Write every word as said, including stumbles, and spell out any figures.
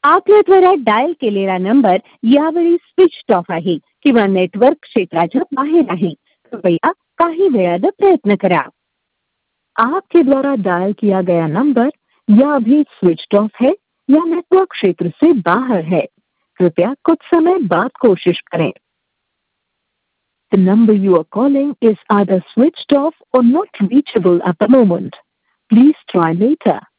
आपल्याद्वारा dial केलेला number यावेळी switch off आहे किंवा नेटवर्क क्षेत्राच्या बाहेर आहे. कृपया काही वेळानं प्रयत्न करा. आपके द्वारा डायल किया गया नंबर या अभी स्विच ऑफ है या नेटवर्क क्षेत्र से बाहर है. कृपया कुछ समय बाद कोशिश करें. The number you are calling is either switched off or not reachable at the moment. Please try later.